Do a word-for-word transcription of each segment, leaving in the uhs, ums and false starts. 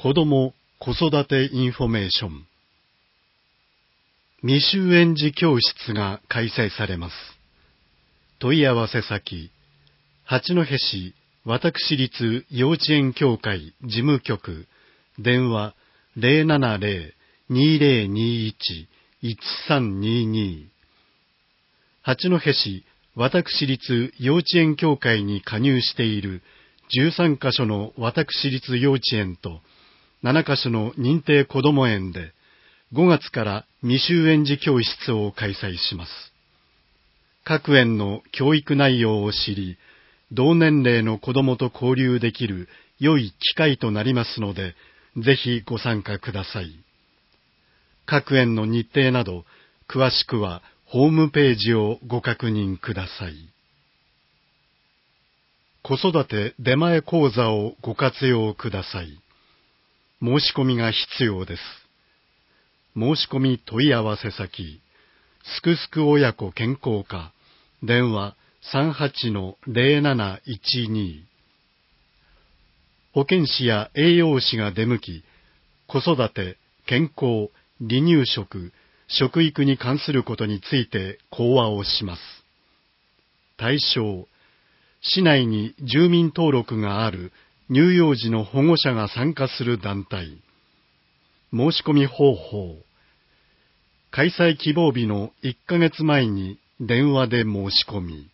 子ども・子育てインフォメーション。未就園児教室が開催されます。問い合わせ先、八戸市私立幼稚園協会事務局、電話 ゼロななゼロ にゼロにいち いちさんにに。八戸市私立幼稚園協会に加入しているじゅうさんカ所の私立幼稚園とななカ所の認定こども園でごがつから未就園児教室を開催します。各園の教育内容を知り、同年齢の子どもと交流できる良い機会となりますので、ぜひご参加ください。各園の日程など、詳しくはホームページをご確認ください。子育て出前講座をご活用ください。申し込みが必要です。申し込み問い合わせ先、すくすく親子健康課、電話 さんはちのゼロなないちに。保健師や栄養士が出向き、子育て、健康、離乳食、食育に関することについて講話をします。対象、市内に住民登録がある乳幼児の保護者が参加する団体。申し込み方法。開催希望日のいっかげつまえに電話で申し込み。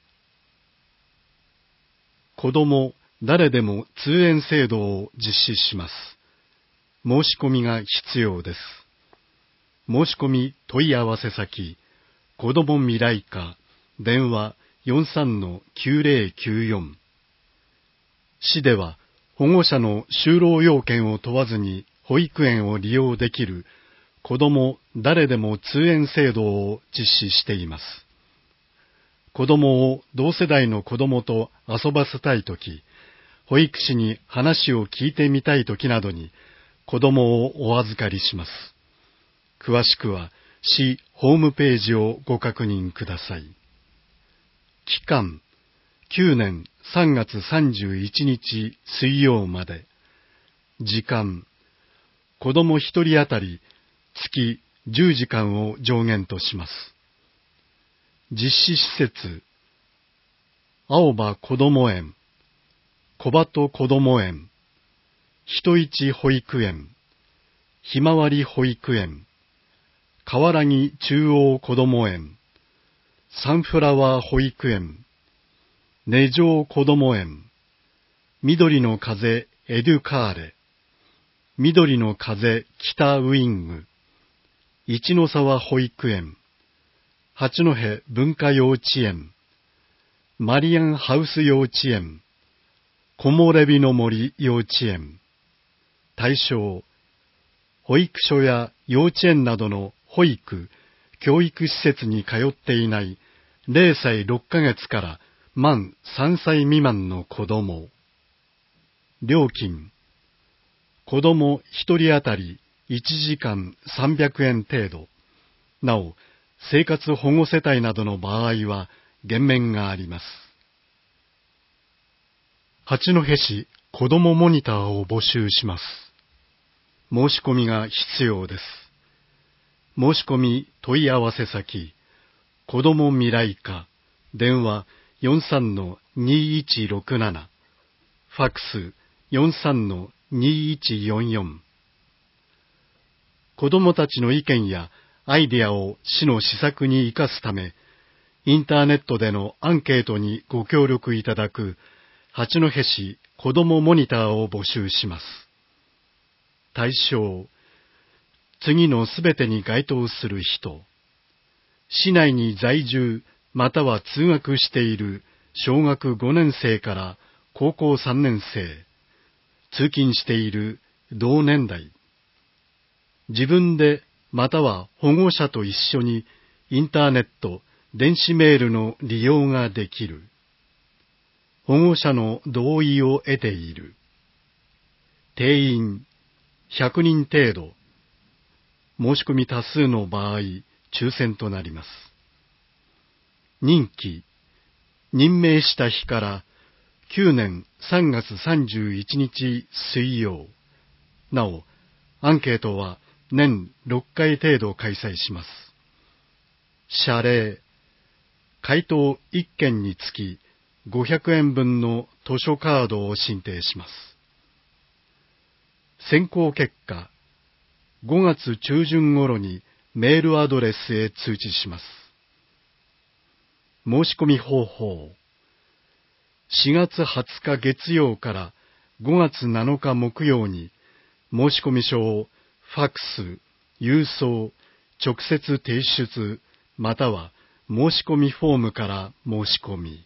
子ども誰でも通園制度を実施します。申し込みが必要です。申し込み問い合わせ先、子ども未来課、電話 よんさんのきゅうゼロきゅうよん。市では保護者の就労要件を問わずに保育園を利用できる子ども誰でも通園制度を実施しています。子どもを同世代の子どもと遊ばせたいとき、保育士に話を聞いてみたいときなどに子どもをお預かりします。詳しくは市ホームページをご確認ください。期間、きゅうねんさんがつさんじゅういちにち水曜まで。時間、子どもひとり当たり月じゅうじかんを上限とします。実施施設、青葉こども園、小鳩こども園、人市保育園、ひまわり保育園、川良木中央こども園、サンフラワー保育園、根城こども園、緑の風エデュカーレ、緑の風北ウイング、一ノ沢保育園、八戸文化幼稚園、マリアンハウス幼稚園、木漏れ日の森幼稚園。対象、保育所や幼稚園などの保育、教育施設に通っていないゼロさいろっかげつから満さんさい未満の子ども。料金、子どもひとり当たりいちじかんさんびゃくえん程度。なお、生活保護世帯などの場合は減免があります。八戸市子どもモニターを募集します。申し込みが必要です。申し込み問い合わせ先、子ども未来課、電話 よんさんのにいちろくなな、ファックス よんさんのにいちよんよん。子どもたちの意見やアイデアを市の施策に生かすため、インターネットでのアンケートにご協力いただく八戸市子どもモニターを募集します。対象、次のすべてに該当する人、市内に在住または通学している小学ごねんせいから高校さんねんせい、通勤している同年代、自分でまたは保護者と一緒にインターネット、電子メールの利用ができる。保護者の同意を得ている。定員ひゃくにん程度。申し込み多数の場合、抽選となります。任期、任命した日からきゅうねんさんがつさんじゅういちにち水曜。 なお、アンケートは年ろっかい程度開催します。謝礼。回答いっけんにつきごひゃくえんぶんの図書カードを進呈します。選考結果、ごがつちゅうじゅん頃にメールアドレスへ通知します。申し込み方法。しがつはつか月曜からごがつなのか木曜に申込書をファックス、郵送、直接提出、または申し込みフォームから申し込み。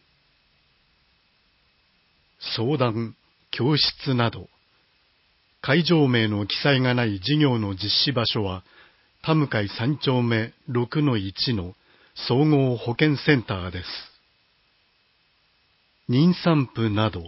相談、教室など、会場名の記載がない事業の実施場所は、田向さんちょうめ ろくのいち の総合保健センターです。妊産婦など、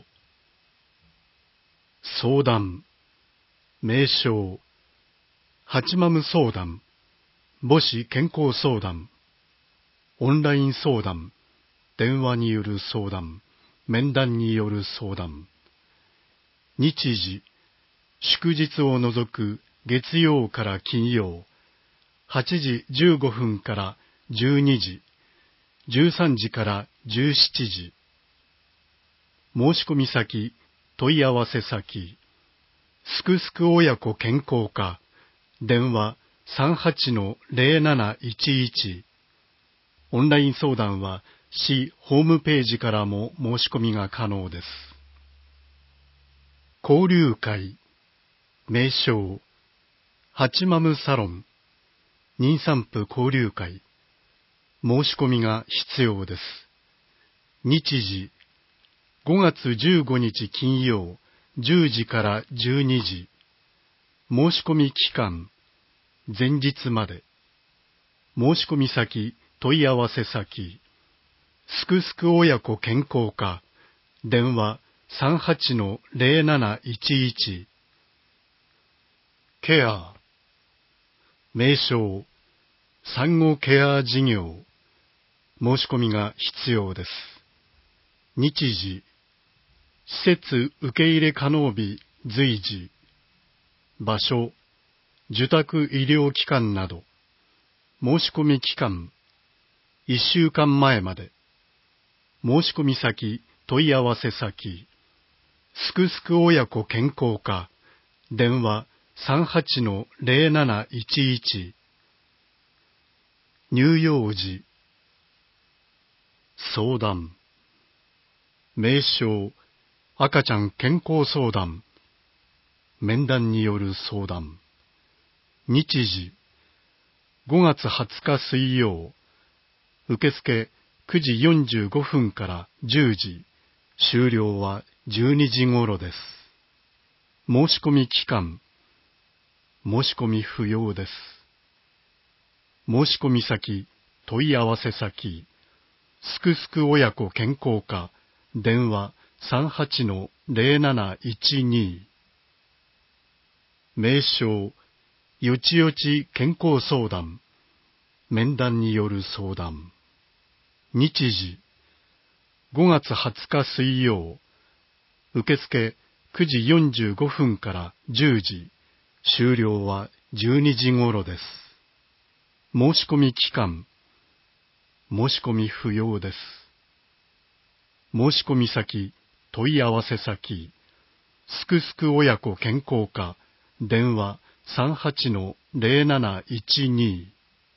相談、名称、八マム相談、母子健康相談、オンライン相談、電話による相談、面談による相談。日時、祝日を除く月曜から金曜、はちじじゅうごふんからじゅうにじ、じゅうさんじからじゅうしちじ。申し込み先、問い合わせ先、すくすく親子健康課、電話 さんはちのゼロなないちいち。オンライン相談は市ホームページからも申し込みが可能です。交流会、名称、八マムサロン、妊産婦交流会、申し込みが必要です。日時、ごがつじゅうごにち金曜、じゅうじからじゅうにじ。申し込み期間、前日まで。申し込み先、問い合わせ先、すくすく親子健康課、電話 さんはちのゼロなないちいち。ケア、名称、産後ケア事業、申し込みが必要です。日時、施設受け入れ可能日随時、場所、受託医療機関など、申し込み期間、いっしゅうかんまえまで。申し込み先、問い合わせ先、すくすく親子健康課、電話 さんはちのゼロなないちいち。乳幼児、相談、名称、赤ちゃん健康相談、面談による相談。日時、ごがつはつか水曜、受付くじよんじゅうごふんからじゅうじ、終了はじゅうにじ頃です。申し込み期間、申し込み不要です。申し込み先、問い合わせ先、すくすく親子健康課、電話 さんはちのゼロなないちに。名称、よちよち健康相談、面談による相談。日時、ごがつはつか水曜、受付くじよんじゅうごふんからじゅうじ、終了はじゅうにじ頃です。申し込み期間、申し込み不要です。申し込み先、問い合わせ先、すくすく親子健康課、電話 さんはちのゼロなないちに。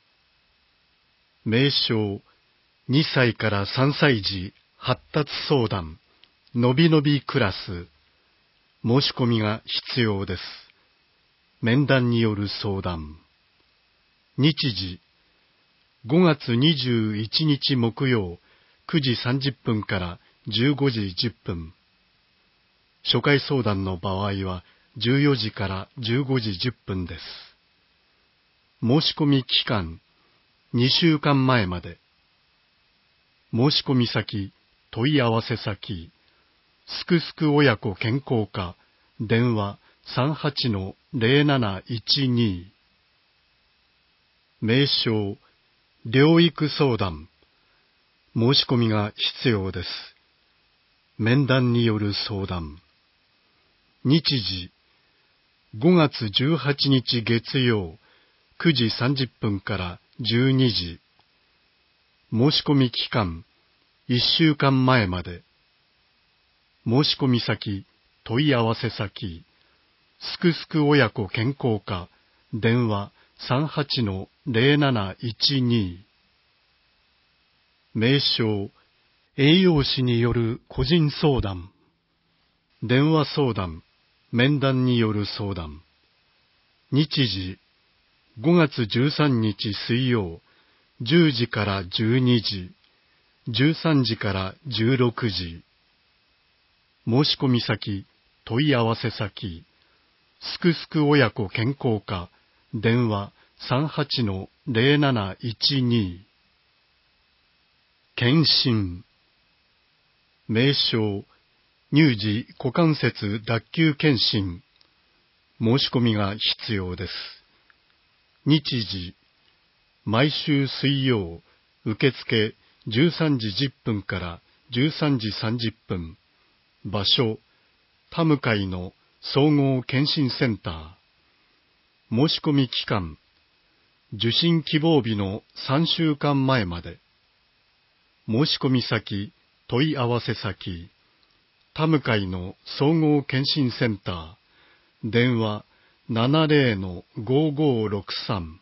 名称、にさいからさんさい児発達相談、のびのびクラス。申し込みが必要です。面談による相談。日時、ごがつにじゅういちにち木曜、くじさんじゅっぷんからじゅうごじじゅっぷん。初回相談の場合はじゅうよじからじゅうごじじゅっぷんです。申し込み期間、にしゅうかんまえまで。申し込み先、問い合わせ先、すくすく親子健康課、電話 さんはちのゼロなないちに。名称、療育相談。申し込みが必要です。面談による相談。日時、 ごがつじゅうはちにち月曜くじさんじゅっぷんからじゅうにじ。申し込み期間いっしゅうかんまえまで。申し込み先、問い合わせ先、すくすく親子健康課、電話 さんはちのゼロなないちに。名称、栄養士による個人相談。電話相談、面談による相談。日時、ごがつじゅうさんにち水曜、じゅうじからじゅうにじ、じゅうさんじからじゅうろくじ。申し込み先、問い合わせ先、すくすく親子健康課、電話 さんはちのゼロなないちに。検診。名称、乳児股関節脱臼検診。申し込みが必要です。日時、毎週水曜、受付じゅうさんじじゅっぷんからじゅうさんじさんじゅっぷん。場所、田向の総合検診センター。申し込み期間、受診希望日のさんしゅうかんまえまで。申し込み先、問い合わせ先、田向の総合検診センター。電話 ななゼロのごごろくさん。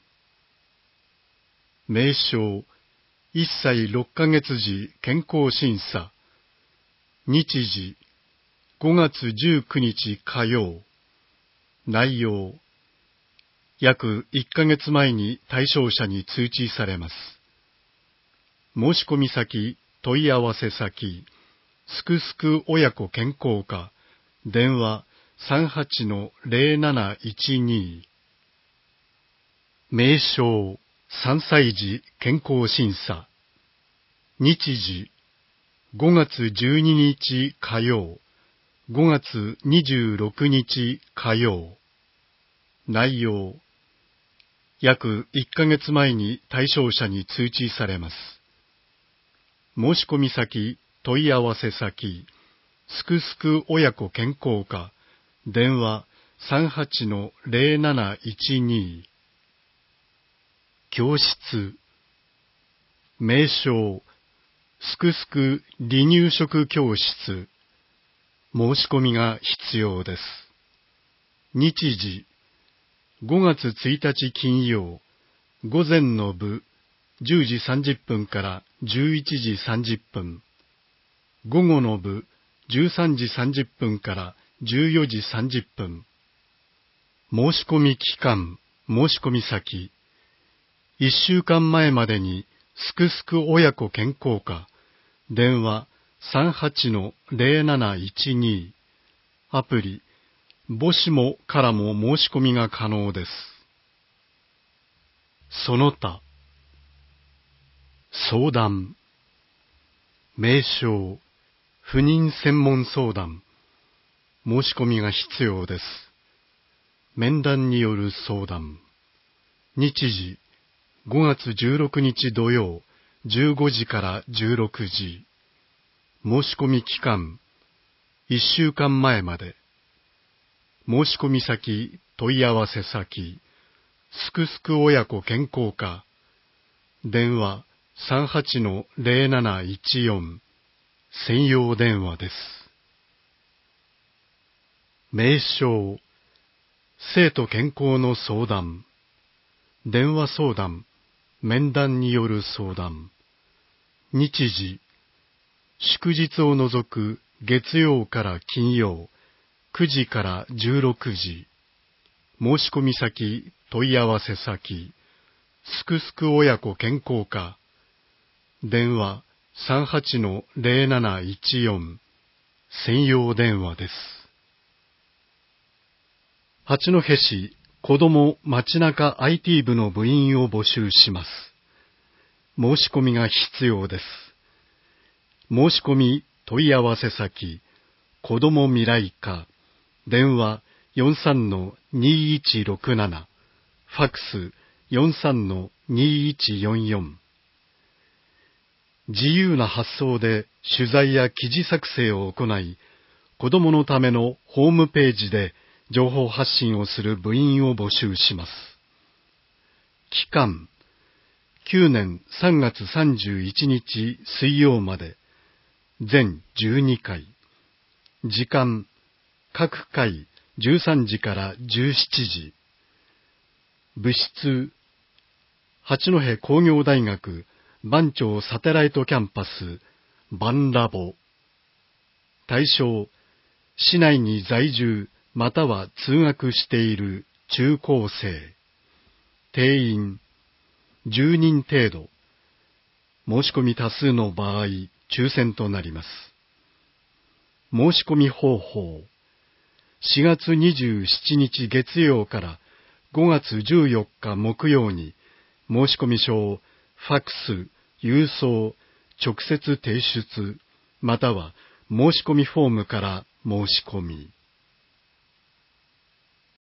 名称、いっさいろっかげつ時健康審査。日時、ごがつじゅうくにち火曜。内容、約いっかげつまえに対象者に通知されます。申し込み先、問い合わせ先、すくすく親子健康課、電話 さんはちのゼロなないちに。名称、さんさい児健康審査。日時、ごがつじゅうににち火曜、ごがつにじゅうろくにち火曜。内容、約いっかげつまえに対象者に通知されます。申し込み先、問い合わせ先、すくすく親子健康課、電話 さんはちのゼロなないちに。教室。名称、すくすく離乳食教室。申し込みが必要です。日時、ごがつついたち金曜、午前の部じゅうじさんじゅっぷんからじゅういちじさんじゅっぷん。午後の部じゅうさんじさんじゅっぷんからじゅうよじさんじゅっぷん。申し込み期間、申し込み先。いっしゅうかんまえまでにすくすく親子健康課、電話 さんはちのゼロなないちに。アプリ、母子もからも申し込みが可能です。その他。相談。名称、不妊専門相談。申し込みが必要です。面談による相談。日時、ごがつじゅうろくにち土曜、じゅうごじからじゅうろくじ。申し込み期間、いっしゅうかんまえまで。申し込み先、問い合わせ先、すくすく親子健康課、電話 さんはちのゼロなないちよん。専用電話です。名称、生徒健康の相談、電話相談、面談による相談。日時、祝日を除く月曜から金曜、くじからじゅうろくじ。申し込み先、問い合わせ先、すくすく親子健康課、電話 さんはちのゼロなないちよん。専用電話です。八戸市子ども街中 アイティー 部の部員を募集します。申し込みが必要です。申し込み問い合わせ先、子ども未来課、電話 よんさんのにいちろくなな、ファックス よんさんのにいちよんよん。自由な発想で取材や記事作成を行い、子どものためのホームページで情報発信をする部員を募集します。期間、きゅうねんさんがつさんじゅういちにち水曜まで、全じゅうにかい。時間、各回じゅうさんじからじゅうしちじ。部室、八戸工業大学番町サテライトキャンパスバンラボ。対象、市内に在住または通学している中高生。定員、じゅうにん程度。申し込み多数の場合、抽選となります。申し込み方法。しがつにじゅうしちにち月曜からごがつじゅうよっか木曜に、申し込み書をファックス、郵送、直接提出、または申し込みフォームから申し込み。